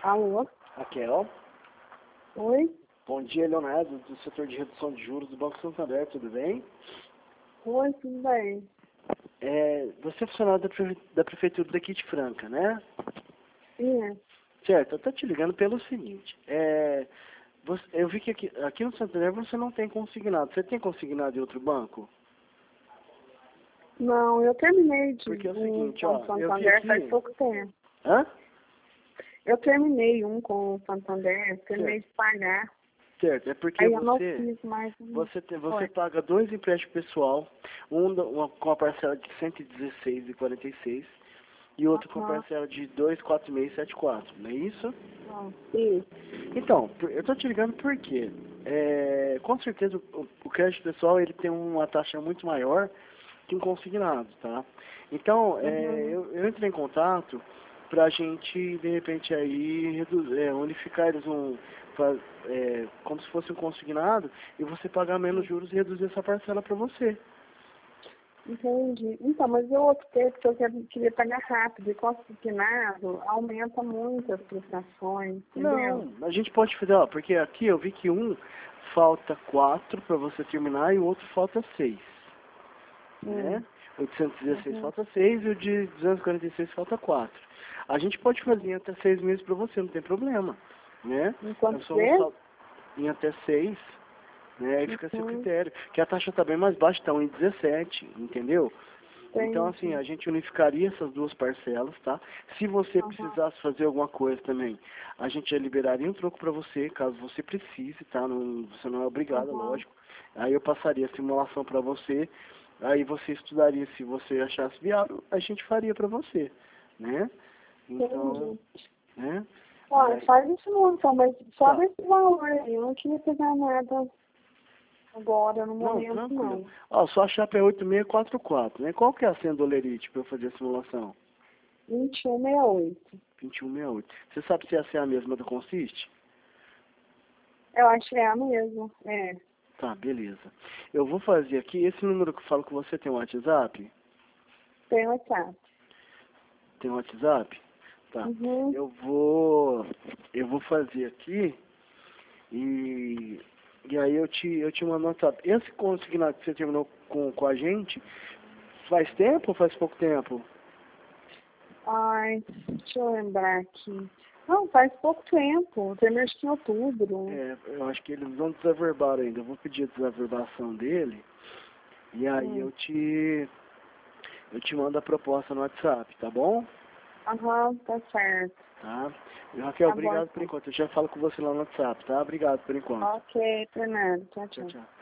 Alô? Raquel, Oi? bom dia, Leonardo, do setor de redução de juros do Banco Santander, tudo bem? Oi, tudo bem? Você é funcionário da Prefeitura daqui de Franca, né? Sim. Certo, eu estou te ligando pelo seguinte, eu vi que aqui no Santander você não tem consignado. Você tem consignado em outro banco? Não, eu terminei de Porque é o um seguinte, com ó, o eu vi Santander faz aqui... pouco tempo. Hã? Eu terminei um com o Santander, terminei de pagar. Certo, é porque Aí eu não você... fiz mais um. Você Oi. paga 2 empréstimos pessoal, com a parcela de 116,46 e outro com a Aham. parcela de 246,74, não é isso? Isso. Então, eu estou te ligando porque, com certeza, o crédito pessoal ele tem uma taxa muito maior que um consignado, tá? Então, Uhum. eu entrei em contato para a gente, de repente, aí unificar eles como se fosse um consignado e você pagar menos juros e reduzir essa parcela para você. Entendi. Então, mas eu optei porque eu queria pagar rápido e consignado aumenta muito as prestações, entendeu? Não, a gente pode fazer, ó, porque aqui eu vi que um falta 4 para você terminar e o outro falta 6, né? 816 Uhum. falta 6 e o de 246 falta 4. A gente pode fazer em até 6 meses para você, não tem problema, né? Em É quantos só um vezes? saldo em até 6, né? Aí fica a seu Uhum. critério. Que a taxa está bem mais baixa, está 1,17, entendeu? Então, assim, Entendi. a gente unificaria essas duas parcelas, tá? Se você Aham. precisasse fazer alguma coisa também, a gente já liberaria um troco para você, caso você precise, tá? Não, você não é obrigado, Aham. lógico. Aí eu passaria a simulação para você, aí você estudaria, se você achasse viável, a gente faria para você, né? Então, Entendi. né? Olha, Aí, faz isso não, então, mas só tá. desse valor aí. Eu não queria pegar nada agora, no Não, momento, tranquilo. não. Ó, sua chapa é 8644, né? Qual que é a senha do Olerite para eu fazer a simulação? 2168. 2168. Você sabe se essa é a mesma do Consiste? Eu acho que é a mesma. É, Tá, beleza. Eu vou fazer aqui, esse número que eu falo com você tem um WhatsApp? tem WhatsApp. Tem um WhatsApp? Tá. Uhum. Eu vou fazer aqui e, e aí eu te mando no WhatsApp. Esse consignado que você terminou com a gente, faz tempo ou faz pouco tempo? Ai, deixa eu lembrar aqui. Não, faz pouco tempo. Terminei acho que em outubro. Eu acho que eles não desaverbaram ainda. Eu vou pedir a desaverbação dele e aí Hum. eu te mando a proposta no WhatsApp, tá bom? Aham, tá certo. Tá? E, Raquel, Tá bom, obrigado por então. enquanto. Eu já falo com você lá no WhatsApp, tá? Obrigado por enquanto. Ok, Fernando. Tchau, Tchau, tchau. tchau.